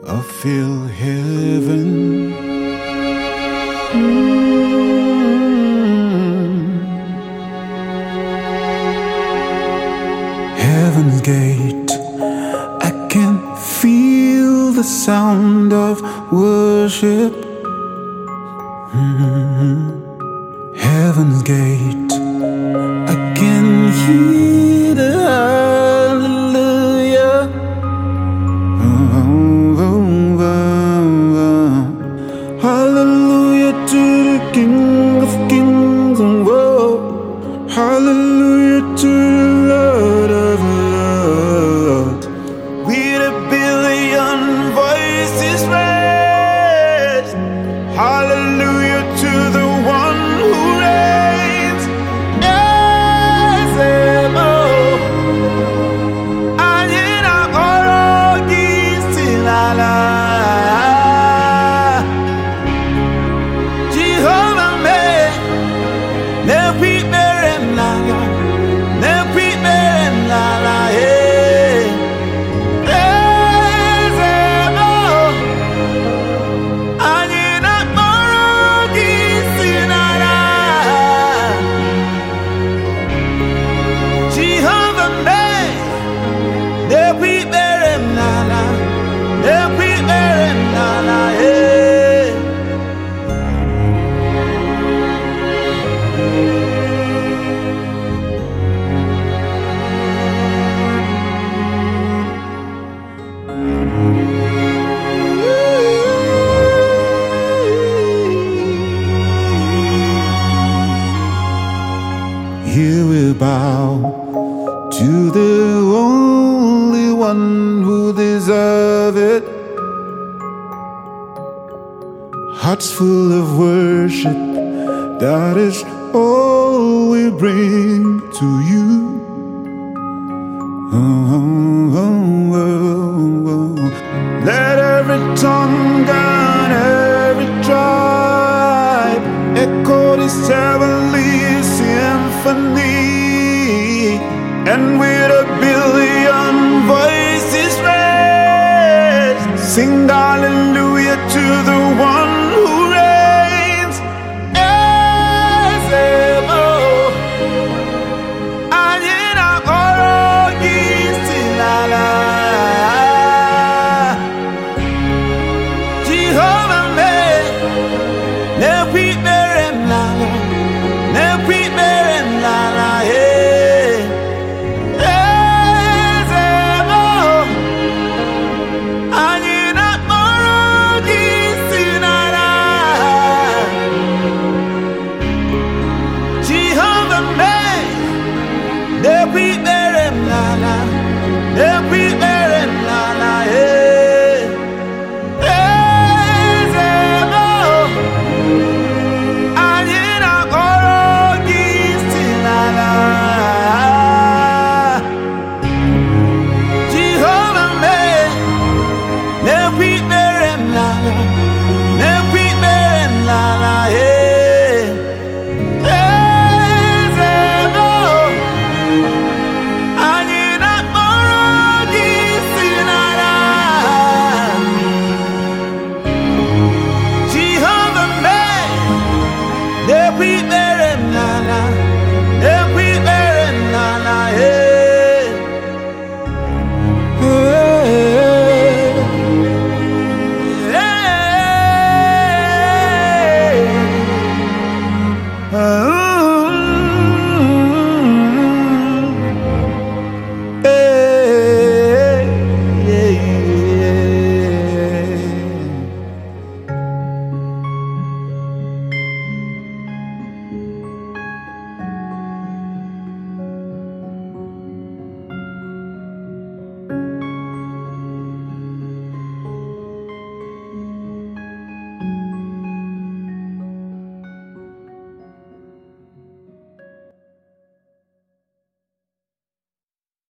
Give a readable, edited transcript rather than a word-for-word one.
I feel heaven. Heaven's gate, I can feel the sound of worship. Heaven's gate, I can hear the hallelujah. Hallelujah to the King of Kings and world. Hallelujah to the Lord of Lords. With a billion voices raised, hallelujah to the one who reigns. Ezemo, Anyina Orogi Silala. Jehovah me, ne piperem lala, ne piperem lala, eh. Ezemo, Anyina Orogi Silala. Jehovah me, ne piperem lala, ne piperem lala, eh. Here we bow to the only one who deserves it. Hearts full of worship, that is all we bring to you. Let every tongue and every tribe echo this heavenly symphony, and with a billion voices raised, sing hallelujah to the one who reigns. Ezemo, Anyina Orogi Silala. Jehovah me, ne piperem lala, ne piperem lala, eh. Ezemo, Anyina Orogi Silala. Jehovah me, ne piperem lala, ne piperem